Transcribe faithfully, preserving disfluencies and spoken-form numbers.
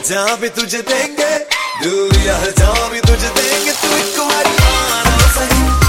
जहाँ भी तुझे देंगे, दिल दिया है जहाँ भी तुझे देंगे, तू एक बारी आना सही।